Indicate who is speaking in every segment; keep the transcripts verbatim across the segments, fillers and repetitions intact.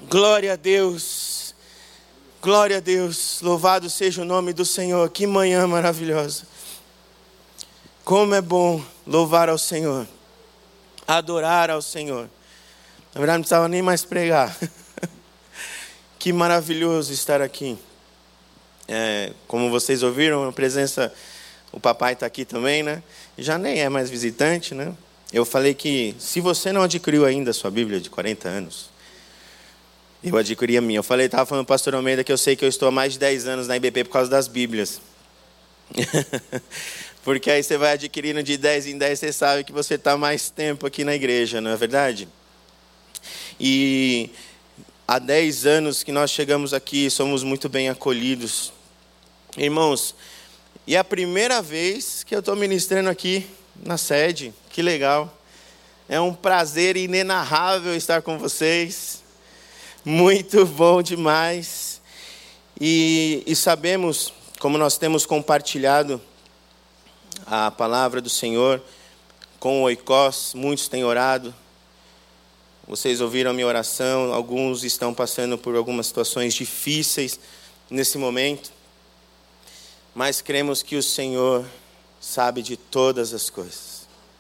Speaker 1: Glória a Deus, glória a Deus, louvado seja o nome do Senhor. Que manhã maravilhosa. Como é bom louvar ao Senhor, adorar ao Senhor. Na verdade não precisava nem mais pregar. Que maravilhoso estar aqui. É, como vocês ouviram, a presença, o papai está aqui também, né? Já nem é mais visitante, né? Eu falei que se você não adquiriu ainda a sua Bíblia de quarenta anos, eu adquiri a minha. Eu falei, estava falando para o pastor Almeida que eu sei que eu estou há mais de dez anos na I B P por causa das Bíblias. Porque aí você vai adquirindo de dez em dez, você sabe que você está mais tempo aqui na igreja, não é verdade? E há dez anos que nós chegamos aqui, somos muito bem acolhidos. Irmãos, e é a primeira vez que eu estou ministrando aqui na sede. Que legal. É um prazer inenarrável estar com vocês. Muito bom demais. E, e sabemos, como nós temos compartilhado a palavra do Senhor com o Oikos, muitos têm orado. Vocês ouviram a minha oração, alguns estão passando por algumas situações difíceis nesse momento. Mas cremos que o Senhor sabe de todas as coisas.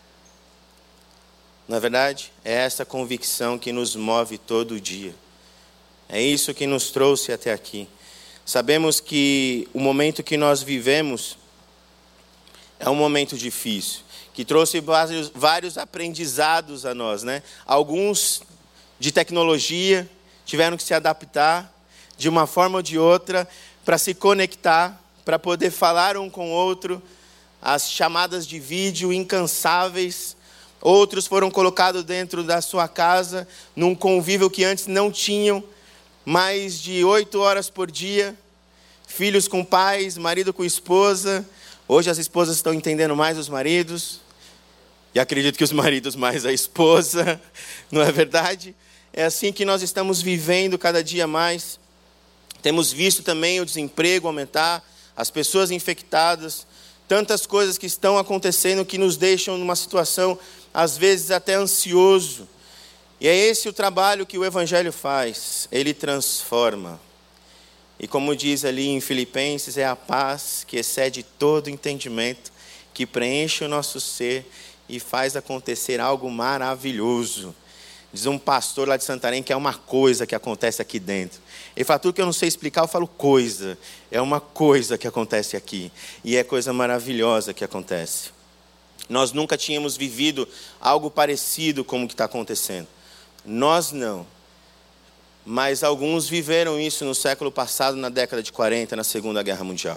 Speaker 1: Na verdade, é essa convicção que nos move todo dia. É isso que nos trouxe até aqui. Sabemos que o momento que nós vivemos é um momento difícil, que trouxe vários, vários aprendizados a nós, né? Alguns de tecnologia tiveram que se adaptar de uma forma ou de outra para se conectar, para poder falar um com o outro, as chamadas de vídeo incansáveis. Outros foram colocados dentro da sua casa, num convívio que antes não tinham, mais de oito horas por dia, filhos com pais, marido com esposa. Hoje as esposas estão entendendo mais os maridos, e acredito que os maridos mais a esposa, não é verdade? É assim que nós estamos vivendo cada dia mais. Temos visto também o desemprego aumentar, as pessoas infectadas, tantas coisas que estão acontecendo que nos deixam numa situação, às vezes até ansioso. E é esse o trabalho que o Evangelho faz, ele transforma. E como diz ali em Filipenses, é a paz que excede todo entendimento, que preenche o nosso ser e faz acontecer algo maravilhoso. Diz um pastor lá de Santarém que é uma coisa que acontece aqui dentro. Ele fala, tudo que eu não sei explicar, eu falo coisa. É uma coisa que acontece aqui. E é coisa maravilhosa que acontece. Nós nunca tínhamos vivido algo parecido com o que está acontecendo. Nós não. Mas alguns viveram isso no século passado, na década de quarenta, na Segunda Guerra Mundial.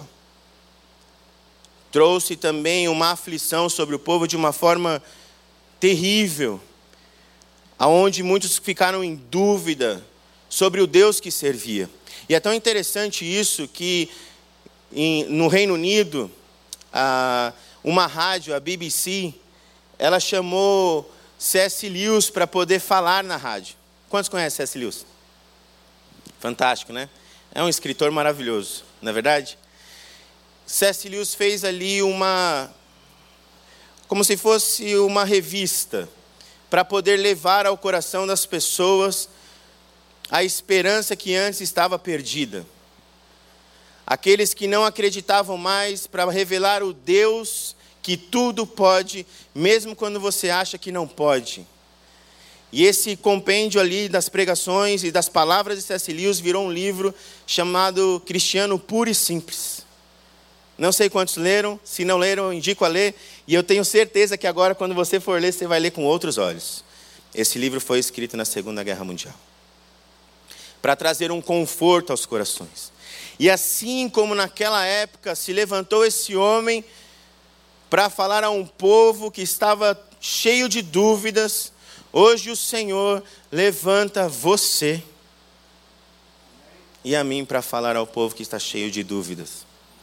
Speaker 1: Trouxe também uma aflição sobre o povo de uma forma terrível, aonde muitos ficaram em dúvida sobre o Deus que servia. E é tão interessante isso que em, no Reino Unido, a, uma rádio, a B B C, ela chamou C S Lewis para poder falar na rádio. Quantos conhecem C S Lewis? Fantástico, né? É um escritor maravilhoso, não é verdade? C S Lewis fez ali uma, como se fosse uma revista, para poder levar ao coração das pessoas a esperança que antes estava perdida. Aqueles que não acreditavam mais, para revelar o Deus que tudo pode, mesmo quando você acha que não pode. E esse compêndio ali das pregações e das palavras de C S Lewis virou um livro chamado Cristiano Puro e Simples. Não sei quantos leram, se não leram, eu indico a ler. E eu tenho certeza que agora, quando você for ler, você vai ler com outros olhos. Esse livro foi escrito na Segunda Guerra Mundial, para trazer um conforto aos corações. E assim como naquela época se levantou esse homem para falar a um povo que estava cheio de dúvidas, hoje o Senhor levanta você e a mim para falar ao povo que está cheio de dúvidas.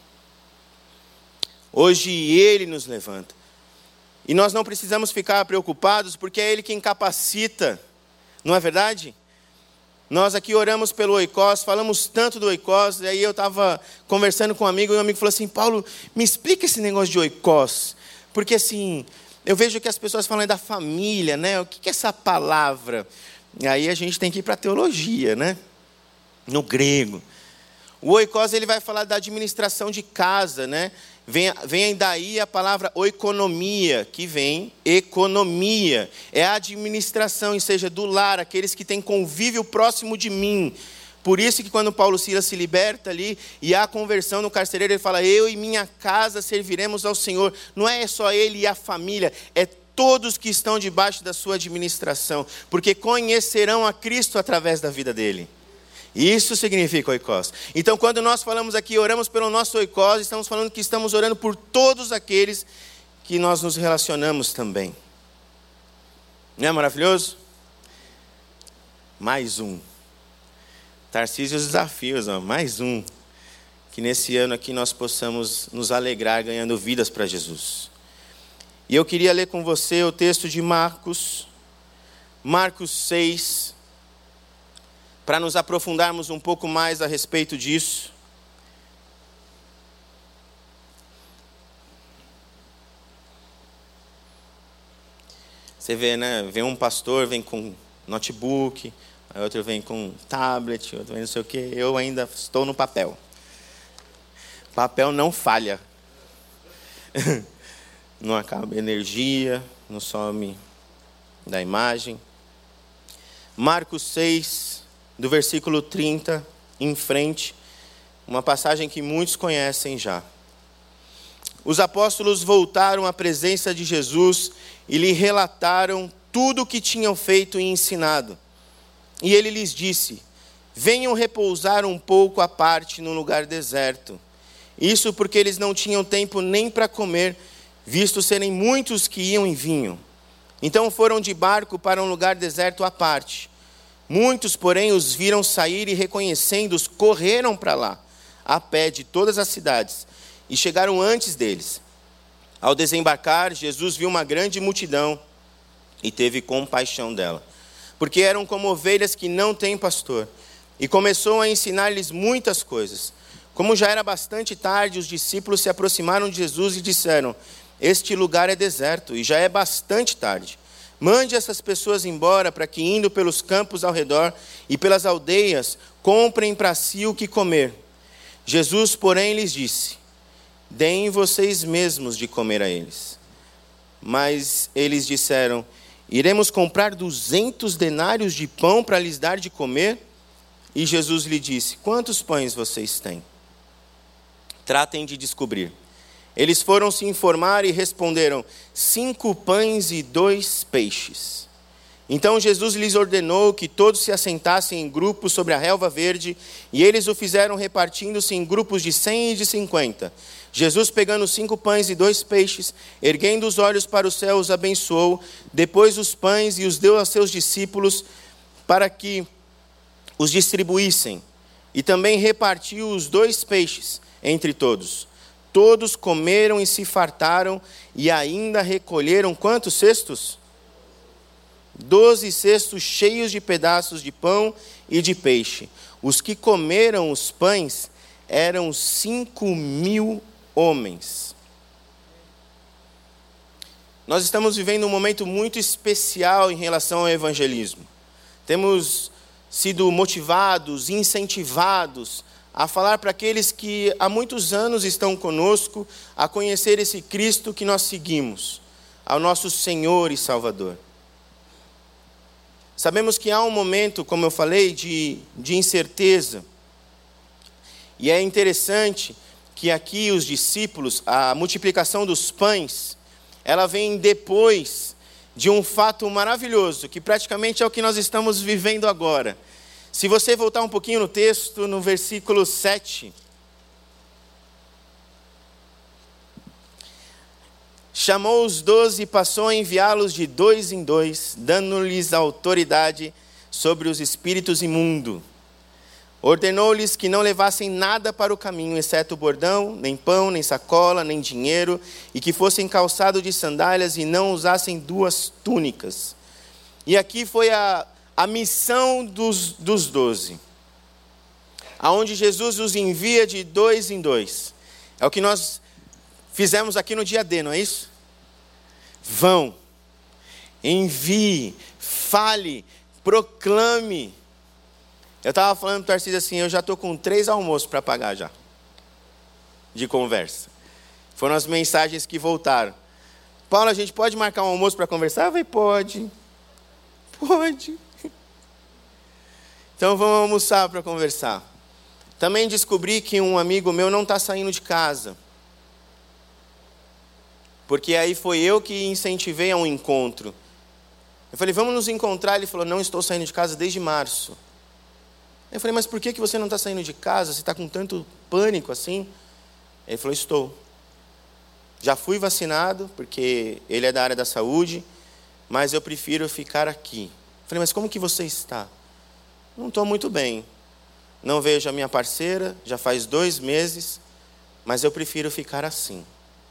Speaker 1: Hoje Ele nos levanta. E nós não precisamos ficar preocupados, porque é Ele quem capacita, não é verdade? Nós aqui oramos pelo Oikos, falamos tanto do Oikos, e aí eu estava conversando com um amigo, e o amigo falou assim, Paulo, me explica esse negócio de Oikos, porque assim, eu vejo que as pessoas falam da família, né? O que é essa palavra? E aí a gente tem que ir para a teologia, né? No grego. O oikos, ele vai falar da administração de casa, né? Vem, vem daí a palavra oikonomia, que vem economia. É a administração, ou seja, do lar, aqueles que têm convívio próximo de mim. Por isso que quando Paulo Silas se liberta ali e há conversão no carcereiro, ele fala, eu e minha casa serviremos ao Senhor. Não é só ele e a família, é todos que estão debaixo da sua administração, porque conhecerão a Cristo através da vida dele. Isso significa oikos. Então, quando nós falamos aqui, oramos pelo nosso oikos, estamos falando que estamos orando por todos aqueles que nós nos relacionamos também. Não é maravilhoso? Mais um. Tarcísio e os desafios, ó, mais um. Que nesse ano aqui nós possamos nos alegrar ganhando vidas para Jesus. E eu queria ler com você o texto de Marcos, Marcos seis, para nos aprofundarmos um pouco mais a respeito disso. Você vê, né? Vem um pastor, vem com notebook, aí outro vem com tablet, outro vem não sei o quê. Eu ainda estou no papel. Papel não falha. Não acaba energia, não some da imagem. Marcos seis, do versículo trinta em frente, uma passagem que muitos conhecem já. Os apóstolos voltaram à presença de Jesus e lhe relataram tudo o que tinham feito e ensinado. E ele lhes disse, venham repousar um pouco à parte num lugar deserto. Isso porque eles não tinham tempo nem para comer, visto serem muitos que iam e vinham. Então foram de barco para um lugar deserto à parte. Muitos, porém, os viram sair e, reconhecendo-os, correram para lá, a pé de todas as cidades, e chegaram antes deles. Ao desembarcar, Jesus viu uma grande multidão e teve compaixão dela, porque eram como ovelhas que não têm pastor, e começou a ensinar-lhes muitas coisas. Como já era bastante tarde, os discípulos se aproximaram de Jesus e disseram, este lugar é deserto e já é bastante tarde. Mande essas pessoas embora para que, indo pelos campos ao redor e pelas aldeias, comprem para si o que comer. Jesus, porém, lhes disse, deem vocês mesmos de comer a eles. Mas eles disseram, iremos comprar duzentos denários de pão para lhes dar de comer? E Jesus lhe disse, quantos pães vocês têm? Tratem de descobrir. Eles foram se informar e responderam, cinco pães e dois peixes. Então Jesus lhes ordenou que todos se assentassem em grupos sobre a relva verde, e eles o fizeram repartindo-se em grupos de cem e de cinquenta. Jesus, pegando cinco pães e dois peixes, erguendo os olhos para o céu, os abençoou, depois os pães e os deu a seus discípulos para que os distribuíssem, e também repartiu os dois peixes entre todos. Todos comeram e se fartaram, e ainda recolheram quantos cestos? Doze cestos cheios de pedaços de pão e de peixe. Os que comeram os pães eram cinco mil homens. Nós estamos vivendo um momento muito especial em relação ao evangelismo. Temos sido motivados, incentivados a falar para aqueles que há muitos anos estão conosco, a conhecer esse Cristo que nós seguimos, ao nosso Senhor e Salvador. Sabemos que há um momento, como eu falei, de, de incerteza. E é interessante que aqui os discípulos, a multiplicação dos pães, ela vem depois de um fato maravilhoso, que praticamente é o que nós estamos vivendo agora. Se você voltar um pouquinho no texto, no versículo sete. Chamou os doze e passou a enviá-los de dois em dois, dando-lhes autoridade sobre os espíritos imundos. Ordenou-lhes que não levassem nada para o caminho, exceto bordão, nem pão, nem sacola, nem dinheiro, e que fossem calçados de sandálias e não usassem duas túnicas. E aqui foi a... a missão dos, dos doze, aonde Jesus os envia de dois em dois. É o que nós fizemos aqui no dia D, não é isso? Vão, envie, fale, proclame. Eu estava falando para o Tarcísio assim, eu já estou com três almoços para pagar já, de conversa. Foram as mensagens que voltaram. Paulo, a gente pode marcar um almoço para conversar? Eu falei, pode. Pode. Então vamos almoçar para conversar. Também descobri que um amigo meu não está saindo de casa. Porque aí foi eu que incentivei a um encontro. Eu falei, vamos nos encontrar. Ele falou, não estou saindo de casa desde março. Eu falei, mas por que você não está saindo de casa? Você está com tanto pânico assim? Ele falou, estou. Já fui vacinado, porque ele é da área da saúde, mas eu prefiro ficar aqui. Eu falei, mas como que você está? Não estou muito bem. Não vejo a minha parceira, já faz dois meses, mas eu prefiro ficar assim.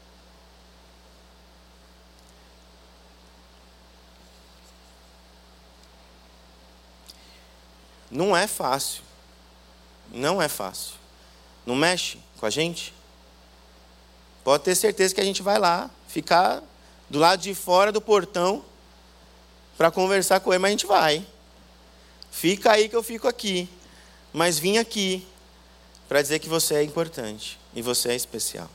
Speaker 1: Não é fácil. Não é fácil. Não mexe com a gente? Pode ter certeza que a gente vai lá, ficar do lado de fora do portão para conversar com ele, mas a gente vai. Fica aí que eu fico aqui. Mas vim aqui para dizer que você é importante e você é especial.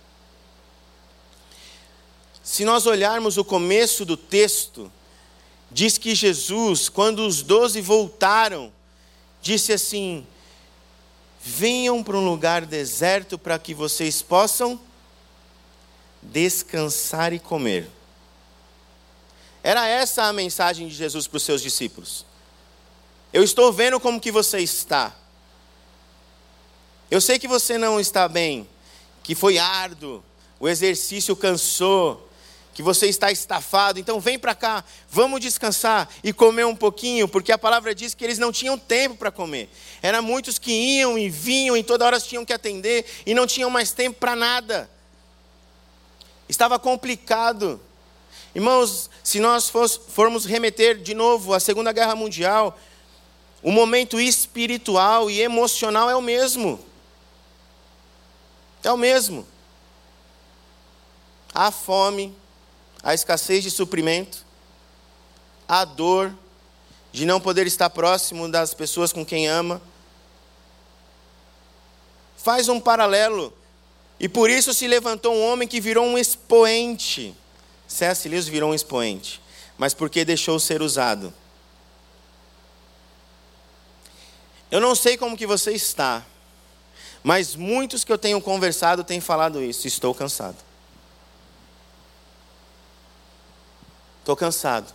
Speaker 1: Se nós olharmos o começo do texto, diz que Jesus, quando os doze voltaram, disse assim, venham para um lugar deserto para que vocês possam descansar e comer. Era essa a mensagem de Jesus para os seus discípulos. Eu estou vendo como que você está. Eu sei que você não está bem, que foi árduo, o exercício cansou, que você está estafado, então vem para cá, vamos descansar e comer um pouquinho, porque a palavra diz que eles não tinham tempo para comer. Eram muitos que iam e vinham e toda hora tinham que atender e não tinham mais tempo para nada. Estava complicado. Irmãos, se nós formos remeter de novo à Segunda Guerra Mundial, o momento espiritual e emocional é o mesmo. É o mesmo. Há fome, há escassez de suprimento, há dor de não poder estar próximo das pessoas com quem ama. Faz um paralelo. E por isso se levantou um homem que virou um expoente. C S Lewis virou um expoente, mas porque deixou ser usado. Eu não sei como que você está, mas muitos que eu tenho conversado têm falado isso. Estou cansado. Estou cansado.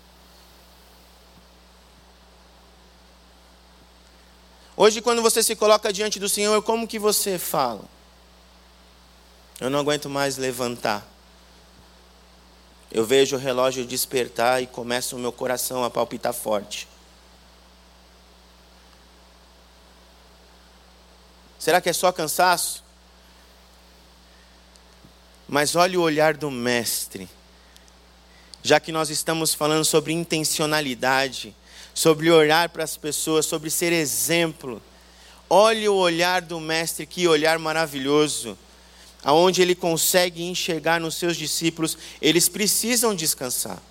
Speaker 1: Hoje, quando você se coloca diante do Senhor, como que você fala? Eu não aguento mais levantar. Eu vejo o relógio despertar e começa o meu coração a palpitar forte. Será que é só cansaço? Mas olhe o olhar do Mestre. Já que nós estamos falando sobre intencionalidade, sobre olhar para as pessoas, sobre ser exemplo. Olhe o olhar do Mestre, que olhar maravilhoso. Aonde ele consegue enxergar nos seus discípulos, eles precisam descansar.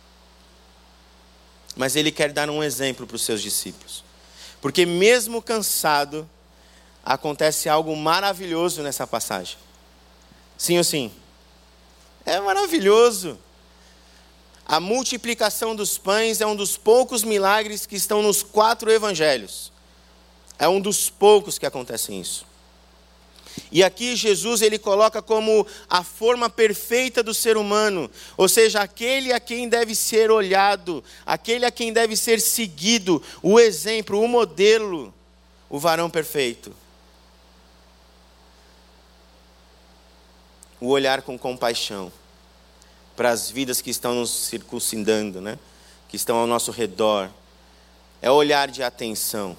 Speaker 1: Mas ele quer dar um exemplo para os seus discípulos. Porque mesmo cansado, acontece algo maravilhoso nessa passagem. Sim ou sim? É maravilhoso. A multiplicação dos pães é um dos poucos milagres que estão nos quatro evangelhos. É um dos poucos que acontecem isso. E aqui Jesus ele coloca como a forma perfeita do ser humano, ou seja, aquele a quem deve ser olhado, aquele a quem deve ser seguido, o exemplo, o modelo, o varão perfeito. O olhar com compaixão para as vidas que estão nos circundando, né? Que estão ao nosso redor. É o olhar de atenção.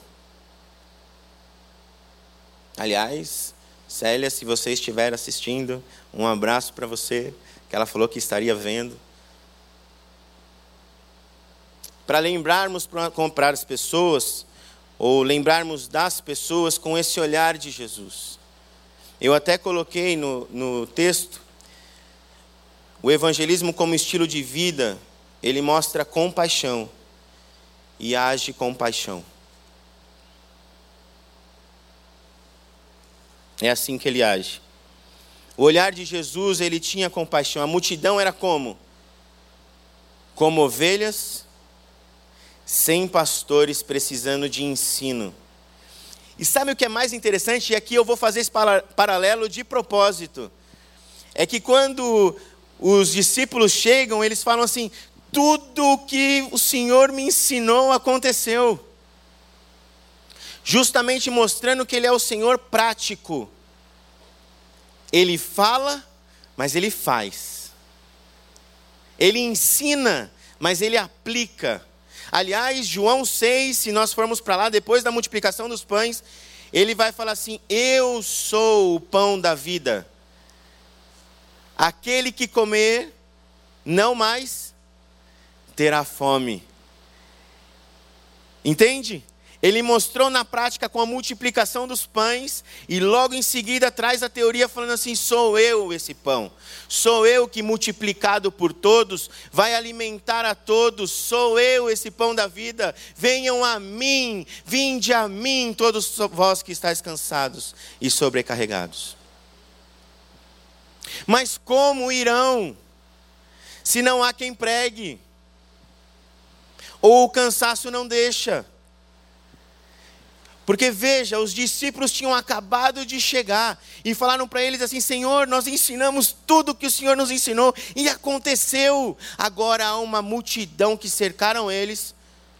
Speaker 1: Aliás, Célia, se você estiver assistindo, um abraço para você, que ela falou que estaria vendo. Para lembrarmos para comprar as pessoas, ou lembrarmos das pessoas com esse olhar de Jesus. Eu até coloquei no, no texto, o evangelismo como estilo de vida, ele mostra compaixão. e age com paixão. É assim que ele age. O olhar de Jesus, ele tinha compaixão. A multidão era como? Como ovelhas sem pastores, precisando de ensino. E sabe o que é mais interessante? E aqui eu vou fazer esse paralelo de propósito. É que quando os discípulos chegam, eles falam assim: tudo o que o Senhor me ensinou aconteceu. Justamente mostrando que Ele é o Senhor prático. Ele fala, mas Ele faz. Ele ensina, mas Ele aplica. Aliás, João seis, se nós formos para lá, depois da multiplicação dos pães, Ele vai falar assim: eu sou o pão da vida. Aquele que comer, não mais terá fome. Entende? Ele mostrou na prática com a multiplicação dos pães, e logo em seguida traz a teoria falando assim: sou eu esse pão, sou eu que multiplicado por todos, vai alimentar a todos, sou eu esse pão da vida, venham a mim, vinde a mim todos vós que estáis cansados e sobrecarregados. Mas como irão, se não há quem pregue? Ou o cansaço não deixa? Porque veja, os discípulos tinham acabado de chegar e falaram para eles assim: Senhor, nós ensinamos tudo o que o Senhor nos ensinou, e aconteceu. Agora há uma multidão que cercaram eles.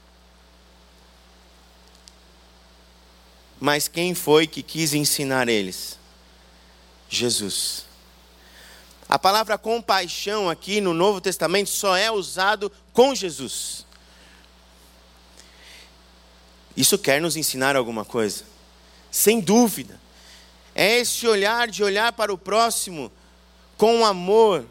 Speaker 1: Mas quem foi que quis ensinar eles? Jesus. A palavra compaixão aqui no Novo Testamento só é usado com Jesus. Isso quer nos ensinar alguma coisa? Sem dúvida. É esse olhar de olhar para o próximo com amor.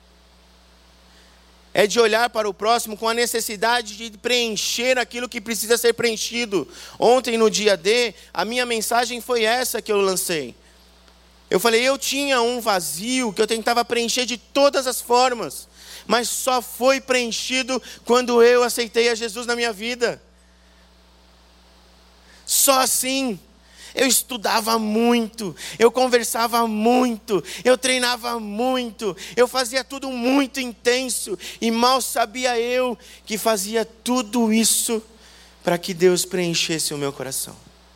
Speaker 1: É de olhar para o próximo com a necessidade de preencher aquilo que precisa ser preenchido. Ontem no dia D, a minha mensagem foi essa que eu lancei. Eu falei, eu tinha um vazio que eu tentava preencher de todas as formas, mas só foi preenchido quando eu aceitei a Jesus na minha vida. Só assim. Eu estudava muito, eu conversava muito, eu treinava muito, eu fazia tudo muito intenso, e mal sabia eu que fazia tudo isso para que Deus preenchesse o meu coração.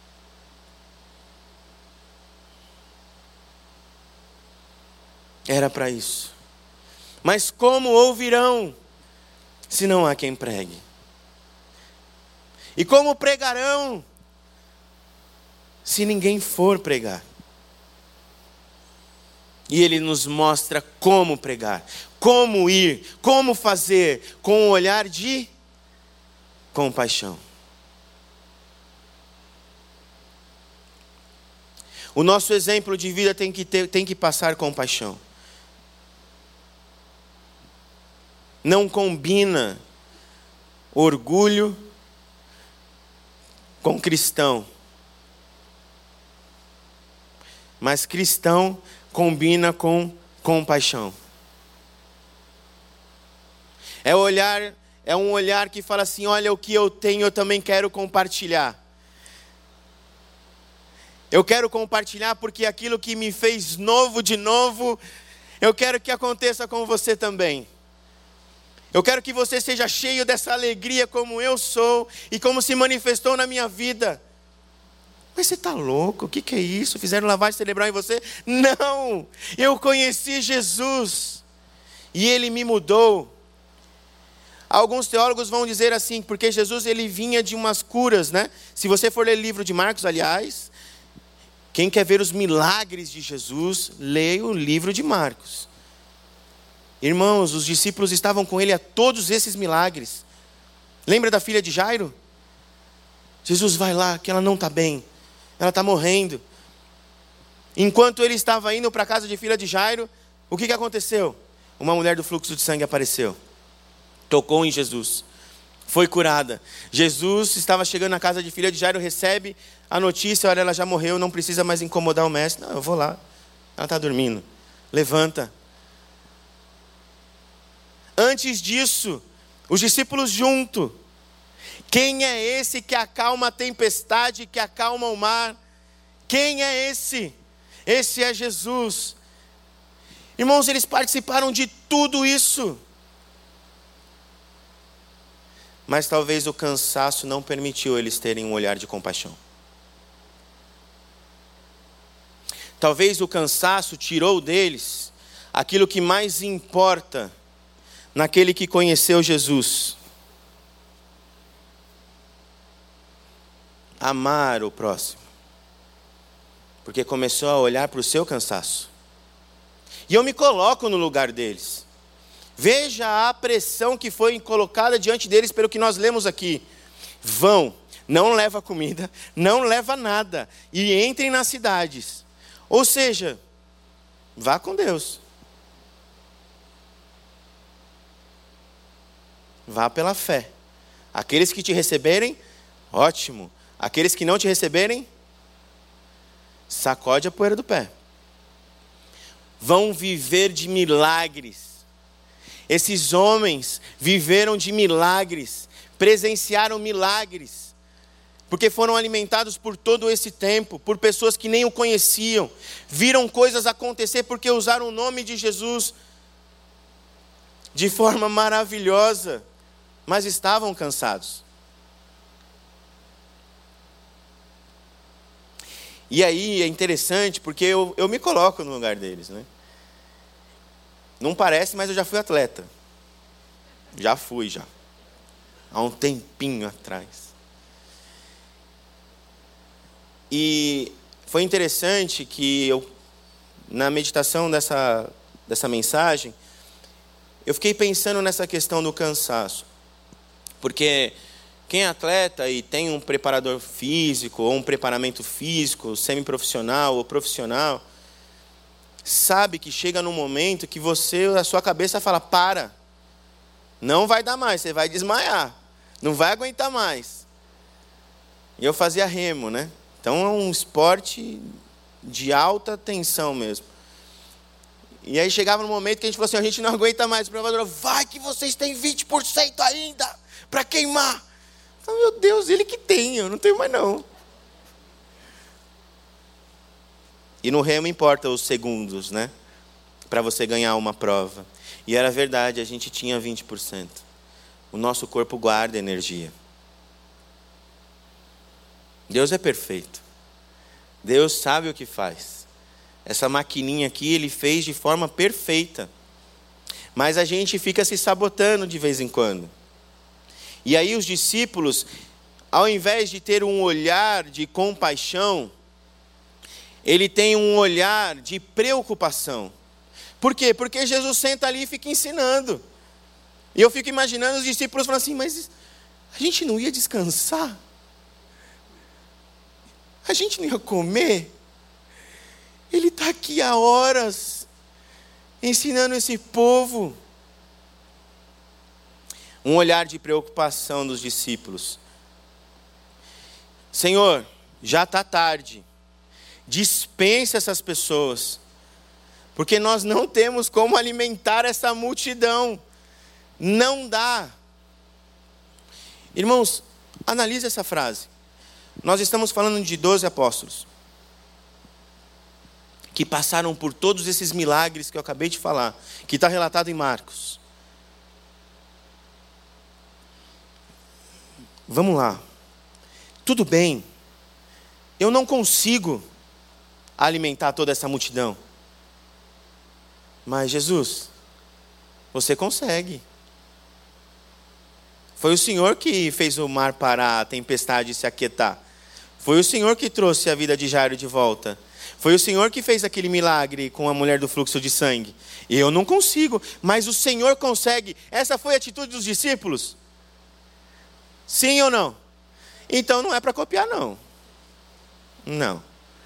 Speaker 1: Era para isso. Mas como ouvirão, se não há quem pregue? E como pregarão, se ninguém for pregar? E Ele nos mostra como pregar, como ir, como fazer, com um olhar de compaixão. O nosso exemplo de vida tem que ter, tem que passar compaixão. Não combina orgulho com cristão. Mas cristão combina com compaixão. É olhar, é um olhar que fala assim: olha, o que eu tenho eu também quero compartilhar. Eu quero compartilhar porque aquilo que me fez novo de novo, eu quero que aconteça com você também. Eu quero que você seja cheio dessa alegria como eu sou e como se manifestou na minha vida. Mas você está louco? O que, que é isso? Fizeram lavagem cerebral em você? Não! Eu conheci Jesus e Ele me mudou. Alguns teólogos vão dizer assim, porque Jesus ele vinha de umas curas, né? Se você for ler o livro de Marcos, aliás, quem quer ver os milagres de Jesus, leia o livro de Marcos. Irmãos, os discípulos estavam com Ele a todos esses milagres. Lembra da filha de Jairo? Jesus, vai lá, que ela não está bem. Ela está morrendo. Enquanto ele estava indo para a casa de filha de Jairo, o que, que aconteceu? Uma mulher do fluxo de sangue apareceu. Tocou em Jesus. Foi curada. Jesus estava chegando na casa de filha de Jairo, recebe a notícia: olha, ela já morreu, não precisa mais incomodar o mestre. Não, eu vou lá. Ela está dormindo. Levanta. Antes disso, os discípulos juntos, Quem é esse que acalma a tempestade, que acalma o mar? Quem é esse? Esse é Jesus. Irmãos, eles participaram de tudo isso. Mas talvez o cansaço não permitiu eles terem um olhar de compaixão. Talvez o cansaço tirou deles aquilo que mais importa naquele que conheceu Jesus. Amar o próximo. Porque começou a olhar para o seu cansaço. E eu me coloco no lugar deles. Veja a pressão que foi colocada diante deles pelo que nós lemos aqui. Vão, não leva comida, não leva nada, e entrem nas cidades. Ou seja, vá com Deus. Vá pela fé. Aqueles que te receberem, ótimo. Aqueles que não te receberem, sacode a poeira do pé. Vão viver de milagres. Esses homens viveram de milagres, presenciaram milagres, porque foram alimentados por todo esse tempo, por pessoas que nem o conheciam, viram coisas acontecer porque usaram o nome de Jesus de forma maravilhosa, mas estavam cansados. E aí é interessante porque eu, eu me coloco no lugar deles, né? Não parece, mas eu já fui atleta. Já fui, já. Há um tempinho atrás. E foi interessante que eu, na meditação dessa, dessa mensagem, eu fiquei pensando nessa questão do cansaço. Porque quem é atleta e tem um preparador físico, ou um preparamento físico, semiprofissional ou profissional, sabe que chega num momento que você, a sua cabeça fala, para, não vai dar mais, você vai desmaiar, não vai aguentar mais. E eu fazia remo, né? Então é um esporte de alta tensão mesmo. E aí chegava no momento que a gente falou assim, a gente não aguenta mais, o provador, vai que vocês têm vinte por cento ainda para queimar. Oh, meu Deus, ele que tem, eu não tenho mais não. E no remo importa os segundos, né? Para você ganhar uma prova. E era verdade, a gente tinha vinte por cento. O nosso corpo guarda energia. Deus é perfeito. Deus sabe o que faz. Essa maquininha aqui, Ele fez de forma perfeita. Mas a gente fica se sabotando de vez em quando. E aí os discípulos, ao invés de ter um olhar de compaixão, ele tem um olhar de preocupação. Por quê? Porque Jesus senta ali e fica ensinando. E eu fico imaginando os discípulos falando assim, mas a gente não ia descansar? A gente não ia comer? Ele está aqui há horas, ensinando esse povo. Um olhar de preocupação dos discípulos. Senhor, já está tarde. Dispensa essas pessoas. Porque nós não temos como alimentar essa multidão. Não dá. Irmãos, analise essa frase. Nós estamos falando de doze apóstolos. Que passaram por todos esses milagres que eu acabei de falar. Que está relatado em Marcos. Vamos lá. Tudo bem. Eu não consigo alimentar toda essa multidão. Mas Jesus, você consegue. Foi o Senhor que fez o mar parar, a tempestade se aquietar. Foi o Senhor que trouxe a vida de Jairo de volta. Foi o Senhor que fez aquele milagre com a mulher do fluxo de sangue. Eu não consigo, mas o Senhor consegue. Essa foi a atitude dos discípulos? Sim ou não? Então não é para copiar, não. Não.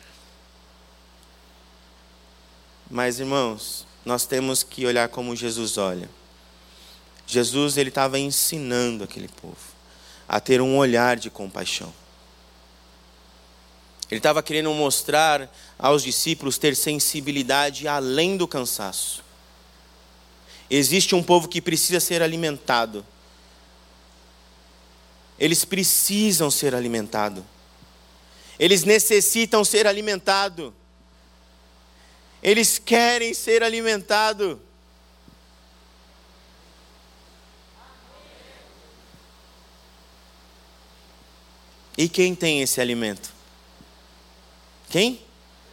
Speaker 1: Mas, irmãos, nós temos que olhar como Jesus olha. Jesus, ele estava ensinando aquele povo a ter um olhar de compaixão. Ele estava querendo mostrar aos discípulos ter sensibilidade além do cansaço. Existe um povo que precisa ser alimentado. eles precisam ser alimentados. Eles necessitam ser alimentados. Eles querem ser alimentados. E quem tem esse alimento? Quem?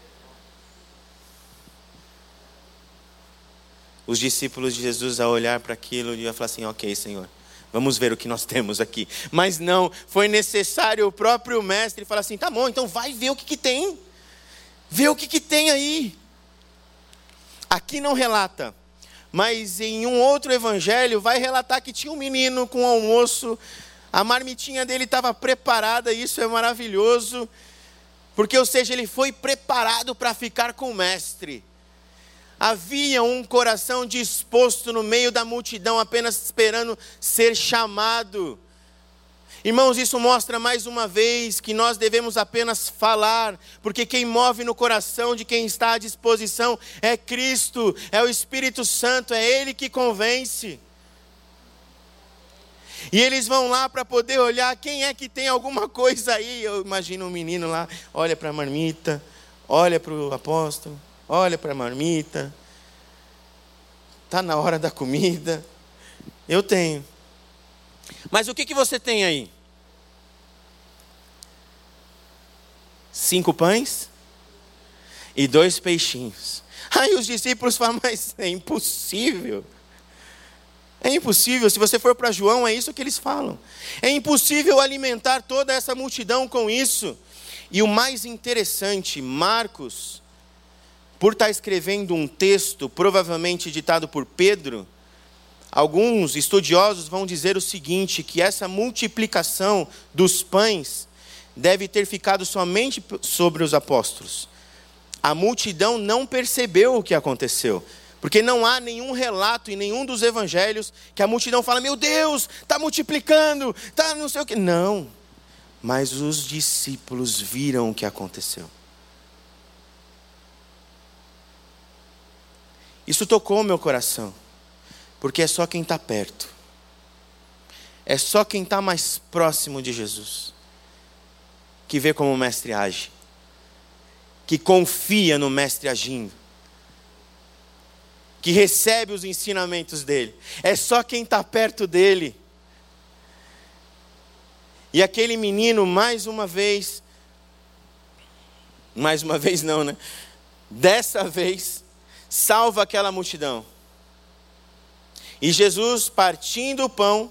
Speaker 1: Os discípulos de Jesus, ao olhar para aquilo, iam falar assim: ok, Senhor, vamos ver o que nós temos aqui. Mas não, foi necessário o próprio mestre falar assim: tá bom, então vai ver o que, que tem. Vê o que, que tem aí. Aqui não relata, mas em um outro evangelho vai relatar que tinha um menino com almoço, a marmitinha dele estava preparada, isso é maravilhoso, porque, ou seja, ele foi preparado para ficar com o mestre. Havia um coração disposto no meio da multidão, apenas esperando ser chamado. Irmãos, isso mostra mais uma vez que nós devemos apenas falar, porque quem move no coração de quem está à disposição é Cristo, é o Espírito Santo, é Ele que convence. E eles vão lá para poder olhar quem é que tem alguma coisa aí. Eu imagino um menino lá, olha para a marmita, olha para o apóstolo, olha para a marmita. Está na hora da comida. Eu tenho. Mas o que, que você tem aí? Cinco pães e dois peixinhos. Aí os discípulos falam: mas é impossível. É impossível. Se você for para João, é isso que eles falam. É impossível alimentar toda essa multidão com isso. E o mais interessante, Marcos, por estar escrevendo um texto, provavelmente ditado por Pedro, alguns estudiosos vão dizer o seguinte, que essa multiplicação dos pães deve ter ficado somente sobre os apóstolos. A multidão não percebeu o que aconteceu, porque não há nenhum relato em nenhum dos evangelhos que a multidão fala: meu Deus, está multiplicando, está não sei o que. Não, mas os discípulos viram o que aconteceu. Isso tocou meu coração, porque é só quem está perto, é só quem está mais próximo de Jesus, que vê como o mestre age, que confia no mestre agindo, que recebe os ensinamentos dele. É só quem está perto dele. E aquele menino, mais uma vez, mais uma vez não, né? Dessa vez, salva aquela multidão. E Jesus, partindo o pão,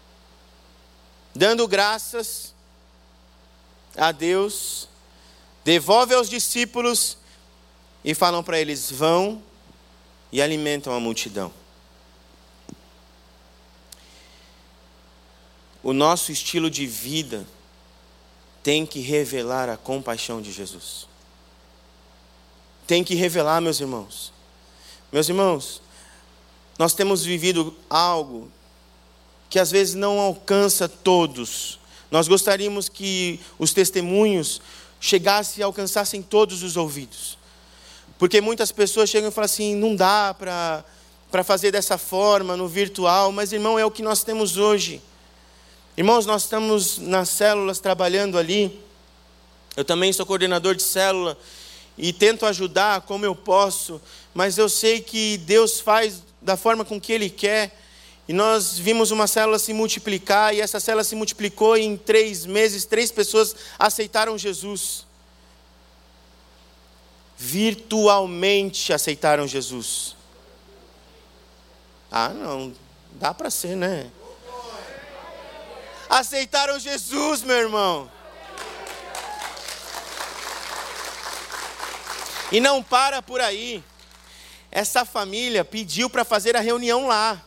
Speaker 1: dando graças a Deus, devolve aos discípulos e falam para eles: vão e alimentam a multidão. O nosso estilo de vida tem que revelar a compaixão de Jesus. Tem que revelar, meus irmãos. Meus irmãos, nós temos vivido algo que às vezes não alcança todos. Nós gostaríamos que os testemunhos chegassem e alcançassem todos os ouvidos. Porque muitas pessoas chegam e falam assim: não dá para para fazer dessa forma no virtual. Mas, irmão, é o que nós temos hoje. Irmãos, nós estamos nas células trabalhando ali. Eu também sou coordenador de célula e tento ajudar como eu posso. Mas eu sei que Deus faz da forma com que Ele quer. E nós vimos uma célula se multiplicar, e essa célula se multiplicou, e em três meses, três pessoas aceitaram Jesus. Virtualmente aceitaram Jesus. Ah, não, dá para ser, né? Aceitaram Jesus, meu irmão. E não para por aí. Essa família pediu para fazer a reunião lá.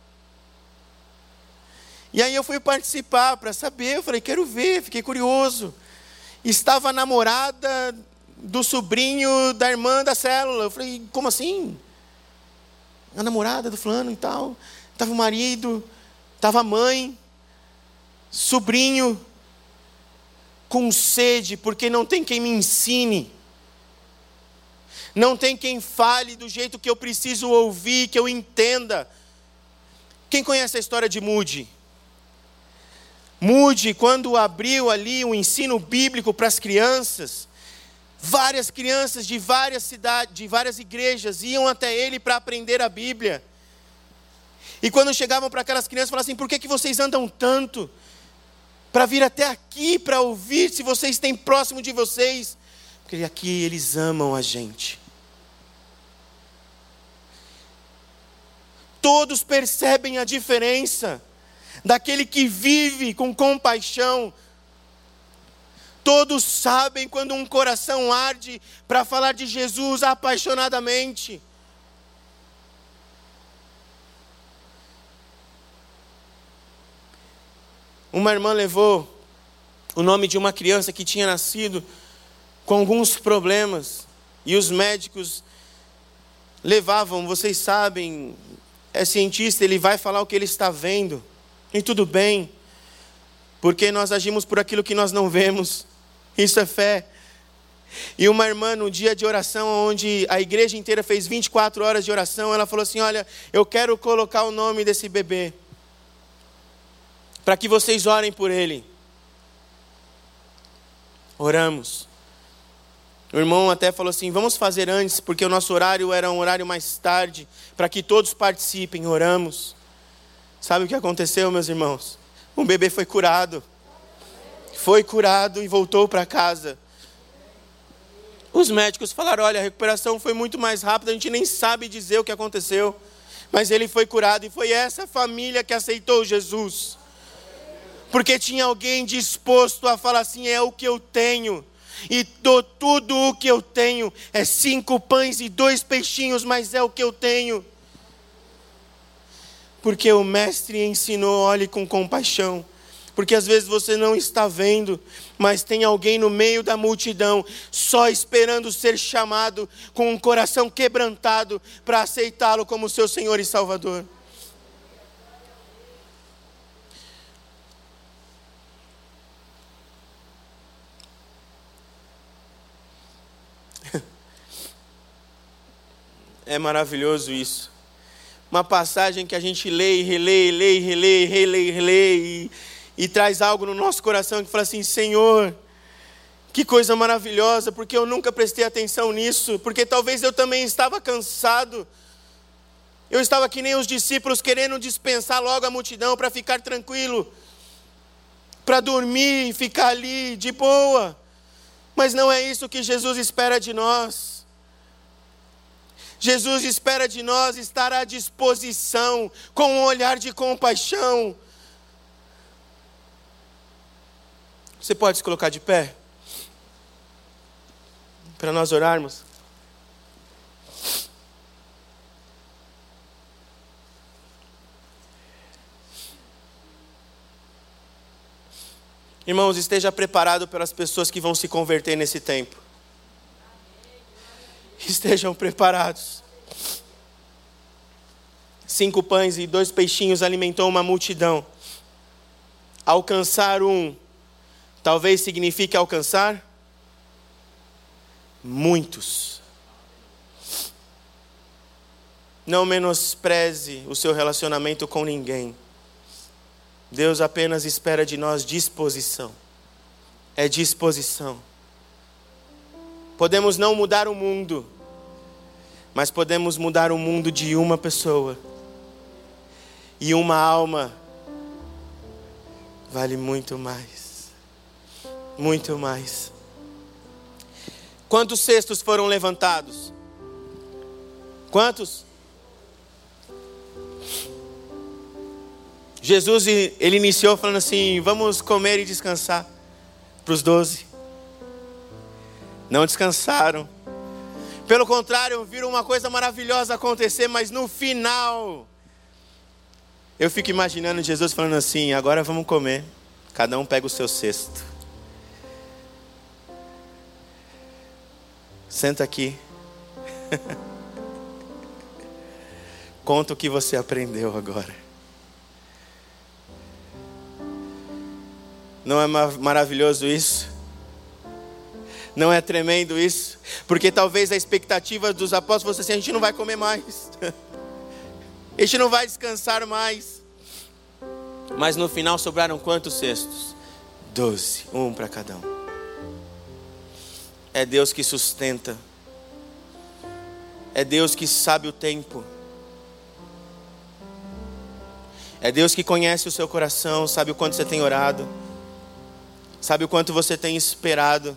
Speaker 1: E aí eu fui participar para saber, eu falei: quero ver, fiquei curioso. Estava a namorada do sobrinho da irmã da célula. Eu falei: como assim? A namorada do fulano e tal. Estava o marido, estava a mãe, sobrinho, com sede, porque não tem quem me ensine. Não tem quem fale do jeito que eu preciso ouvir, que eu entenda. Quem conhece a história de Moody? Moody, quando abriu ali o ensino bíblico para as crianças, várias crianças de várias cidades, de várias igrejas, iam até ele para aprender a Bíblia. E quando chegavam para aquelas crianças, falavam assim: por que, que vocês andam tanto para vir até aqui para ouvir, se vocês têm próximo de vocês? Porque aqui eles amam a gente. Todos percebem a diferença daquele que vive com compaixão. Todos sabem quando um coração arde para falar de Jesus apaixonadamente. Uma irmã levou o nome de uma criança que tinha nascido com alguns problemas. E os médicos levavam, vocês sabem, é cientista, ele vai falar o que ele está vendo. E tudo bem, porque nós agimos por aquilo que nós não vemos. Isso é fé. E uma irmã, no dia de oração, onde a igreja inteira fez vinte e quatro horas de oração, ela falou assim: olha, eu quero colocar o nome desse bebê, para que vocês orem por ele. Oramos. O irmão até falou assim: vamos fazer antes, porque o nosso horário era um horário mais tarde, para que todos participem. Oramos. Sabe o que aconteceu, meus irmãos? O bebê foi curado. Foi curado e voltou para casa. Os médicos falaram: olha, a recuperação foi muito mais rápida, a gente nem sabe dizer o que aconteceu. Mas ele foi curado, e foi essa família que aceitou Jesus. Porque tinha alguém disposto a falar assim: é o que eu tenho. E dou tudo o que eu tenho. É cinco pães e dois peixinhos, mas é o que eu tenho. Porque o mestre ensinou: olhe com compaixão. Porque às vezes você não está vendo, mas tem alguém no meio da multidão, só esperando ser chamado, com um coração quebrantado, para aceitá-lo como seu Senhor e Salvador. É maravilhoso isso. Uma passagem que a gente lê e relê, lê e relê, relê e relê, e, e traz algo no nosso coração que fala assim: Senhor, que coisa maravilhosa, porque eu nunca prestei atenção nisso, porque talvez eu também estava cansado. Eu estava que nem os discípulos, querendo dispensar logo a multidão para ficar tranquilo, para dormir e ficar ali de boa. Mas não é isso que Jesus espera de nós. Jesus espera de nós estar à disposição, com um olhar de compaixão. Você pode se colocar de pé? Para nós orarmos. Irmãos, esteja preparado pelas pessoas que vão se converter nesse tempo. Estejam preparados. Cinco pães e dois peixinhos alimentou uma multidão. Alcançar um, talvez signifique alcançar muitos. Não menospreze o seu relacionamento com ninguém. Deus apenas espera de nós disposição. É disposição. Podemos não mudar o mundo, mas podemos mudar o mundo de uma pessoa. E uma alma vale muito mais. Muito mais. Quantos cestos foram levantados? Quantos? Jesus, ele iniciou falando assim: vamos comer e descansar. Para os doze. Não descansaram. Pelo contrário, viram uma coisa maravilhosa acontecer, mas no final, eu fico imaginando Jesus falando assim: agora vamos comer. Cada um pega o seu cesto. Senta aqui. Conta o que você aprendeu agora. Não é maravilhoso isso? Não é tremendo isso? Porque talvez a expectativa dos apóstolos fosse assim: a gente não vai comer mais. A gente não vai descansar mais. Mas no final sobraram quantos cestos? Doze, um para cada um. É Deus que sustenta. É Deus que sabe o tempo. É Deus que conhece o seu coração, sabe o quanto você tem orado, sabe o quanto você tem esperado.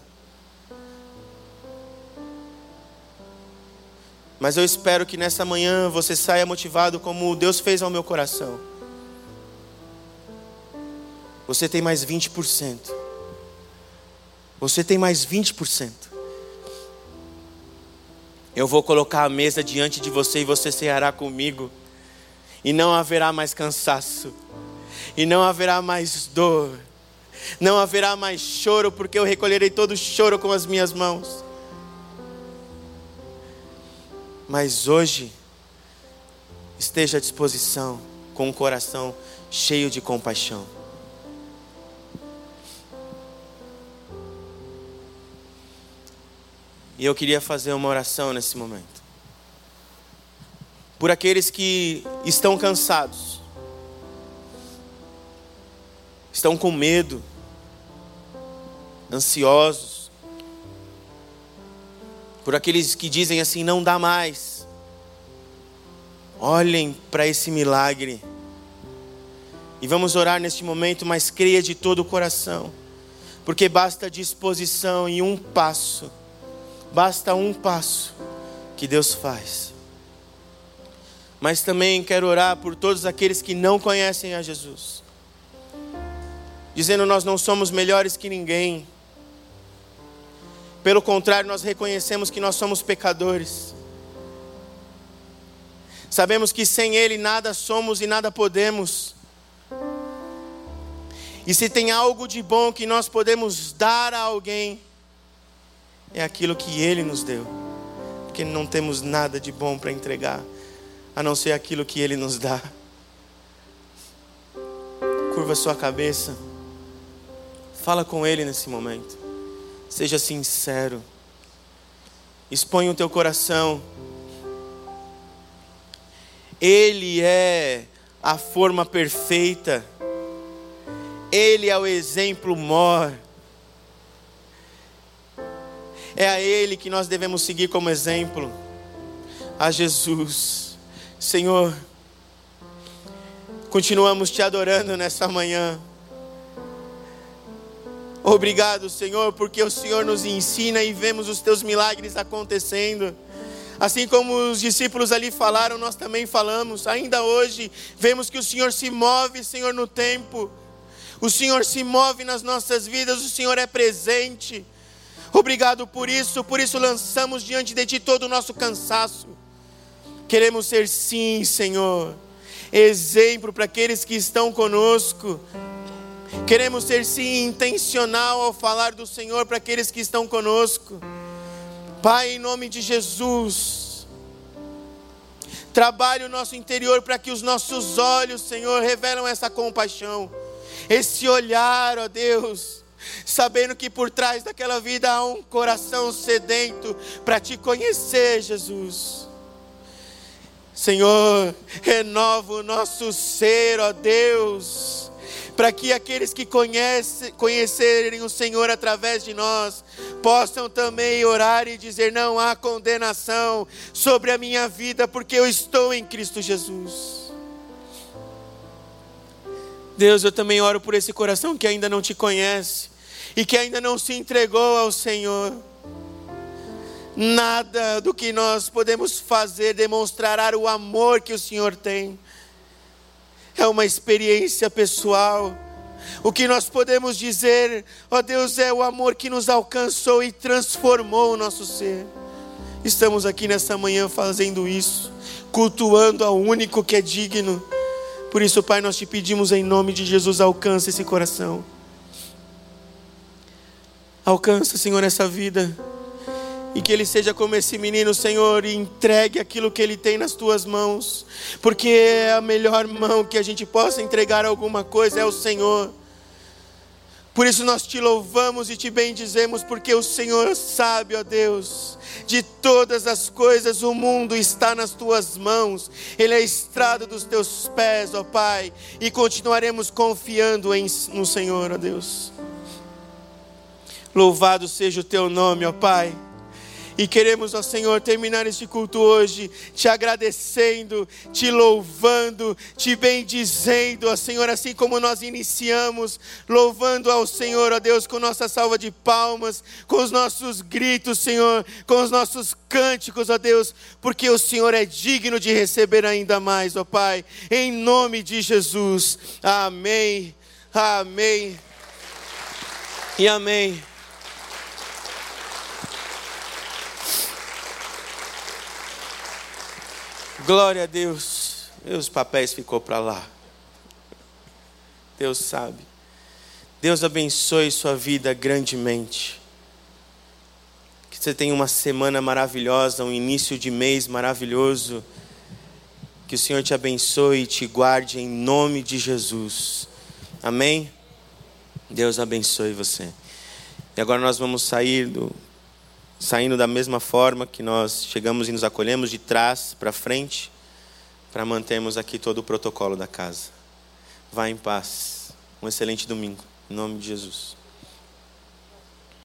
Speaker 1: Mas eu espero que nessa manhã você saia motivado como Deus fez ao meu coração. Você tem mais vinte por cento. Você tem mais vinte por cento. Eu vou colocar a mesa diante de você e você ceará comigo. E não haverá mais cansaço. E não haverá mais dor. Não haverá mais choro, porque eu recolherei todo o choro com as minhas mãos. Mas hoje, esteja à disposição, com um coração cheio de compaixão. E eu queria fazer uma oração nesse momento. Por aqueles que estão cansados, estão com medo, ansiosos. Por aqueles que dizem assim, não dá mais. Olhem para esse milagre. E vamos orar neste momento, mas creia de todo o coração. Porque basta disposição e um passo. Basta um passo que Deus faz. Mas também quero orar por todos aqueles que não conhecem a Jesus. Dizendo, nós não somos melhores que ninguém. Pelo contrário, nós reconhecemos que nós somos pecadores. Sabemos que sem Ele nada somos e nada podemos. E se tem algo de bom que nós podemos dar a alguém, é aquilo que Ele nos deu. Porque não temos nada de bom para entregar, a não ser aquilo que Ele nos dá. Curva sua cabeça. Fala com Ele nesse momento. Seja sincero. Exponha o teu coração. Ele é a forma perfeita. Ele é o exemplo maior. É a Ele que nós devemos seguir como exemplo. A Jesus. Senhor, continuamos te adorando nessa manhã. Obrigado, Senhor, porque o Senhor nos ensina e vemos os teus milagres acontecendo. Assim como os discípulos ali falaram, nós também falamos. Ainda hoje, vemos que o Senhor se move, Senhor, no tempo. O Senhor se move nas nossas vidas, o Senhor é presente. Obrigado por isso, por isso lançamos diante de Ti todo o nosso cansaço. Queremos ser sim, Senhor, exemplo para aqueles que estão conosco. Queremos ser sim intencional ao falar do Senhor para aqueles que estão conosco. Pai, em nome de Jesus, trabalhe o nosso interior para que os nossos olhos, Senhor, revelam essa compaixão, esse olhar, ó Deus, sabendo que por trás daquela vida há um coração sedento para Te conhecer, Jesus. Senhor, renova o nosso ser, ó Deus, para que aqueles que conhecem, conhecerem o Senhor através de nós, possam também orar e dizer, não há condenação sobre a minha vida, porque eu estou em Cristo Jesus. Deus, eu também oro por esse coração que ainda não Te conhece, e que ainda não se entregou ao Senhor. Nada do que nós podemos fazer demonstrará o amor que o Senhor tem. É uma experiência pessoal. O que nós podemos dizer, ó Deus, é o amor que nos alcançou e transformou o nosso ser. Estamos aqui nessa manhã fazendo isso, cultuando ao único que é digno. Por isso, Pai, nós Te pedimos em nome de Jesus, alcança esse coração. Alcança, Senhor, essa vida. E que ele seja como esse menino, Senhor, e entregue aquilo que ele tem nas Tuas mãos. Porque é a melhor mão que a gente possa entregar alguma coisa é o Senhor. Por isso nós te louvamos e te bendizemos, porque o Senhor sabe, ó Deus, de todas as coisas o mundo está nas tuas mãos, ele é a estrada dos teus pés, ó Pai, e continuaremos confiando em, no Senhor, ó Deus. Louvado seja o teu nome, ó Pai. E queremos, ó Senhor, terminar este culto hoje te agradecendo, te louvando, te bendizendo, ó Senhor, assim como nós iniciamos, louvando ao Senhor, ó Deus, com nossa salva de palmas, com os nossos gritos, Senhor, com os nossos cânticos, ó Deus, porque o Senhor é digno de receber ainda mais, ó Pai, em nome de Jesus. Amém, amém e amém. Glória a Deus. Meus papéis ficou para lá. Deus sabe. Deus abençoe sua vida grandemente. Que você tenha uma semana maravilhosa, um início de mês maravilhoso. Que o Senhor te abençoe e te guarde em nome de Jesus. Amém? Deus abençoe você. E agora nós vamos sair do... Saindo da mesma forma que nós chegamos e nos acolhemos, de trás para frente, para mantermos aqui todo o protocolo da casa. Vá em paz. Um excelente domingo. Em nome de Jesus.